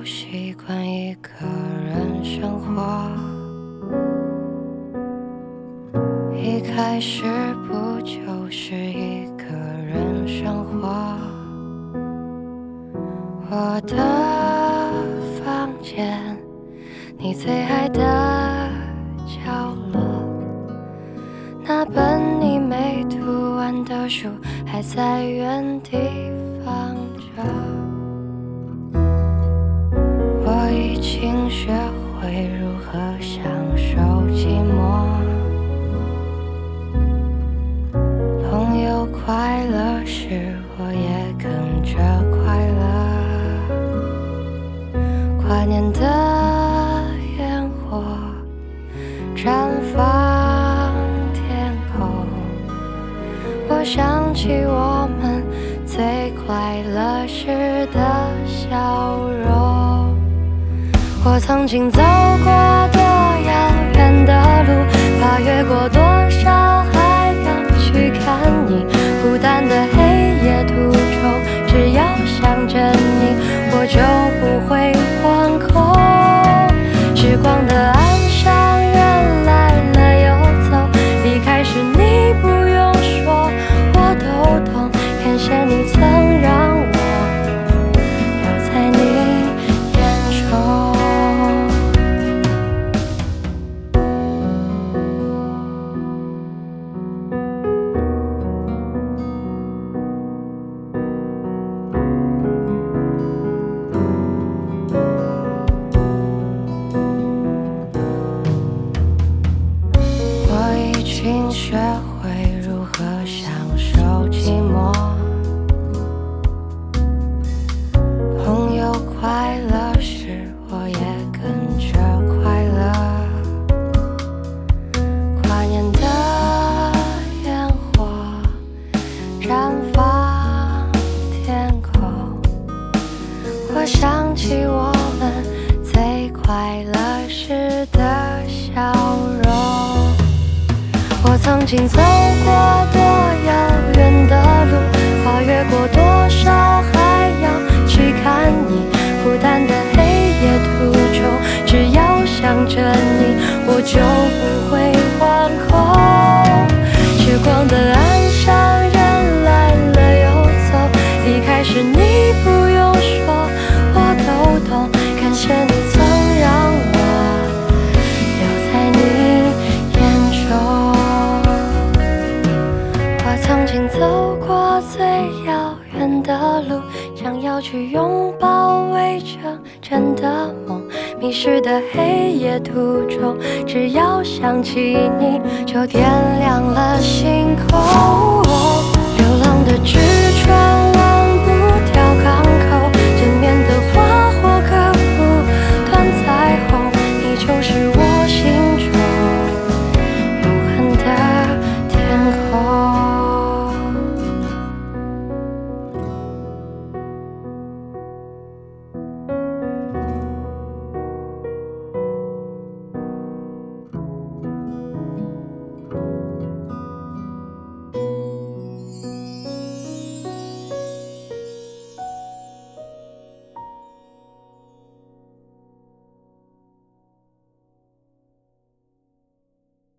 习惯一个人生活，一开始不就是一个人生活？我的房间，你最爱的角落，那本你没读完的书还在原地放着。我已经学会如何享受寂寞，朋友快乐时我也跟着快乐。跨年的烟火绽放天空，我想起我们最快乐时的笑容。我曾经走过多遥远的路，跨越过多少海洋去看你，孤单的黑夜途中，只要想着你，我就不会惶恐。时光的岸上，人来了又走，离开时你不用说，我都懂。感谢你曾让我留在你眼中。已经学会如何享受寂寞，朋友快乐时我也跟着快乐。跨年的烟火绽放天空，我想起我们最快乐时的笑容。我曾经走过多遥远的路，跨越过多少海洋去看你，孤单的黑夜途中，只要想着你，我就不会惶恐。时光的岸上，人来了又走，离开时你不用说，我都懂。感谢你曾让我留在你眼中。我曾经走过最遥远的路，想要去拥抱未成真的梦，迷失的黑夜途中，只要想起你，就点亮了星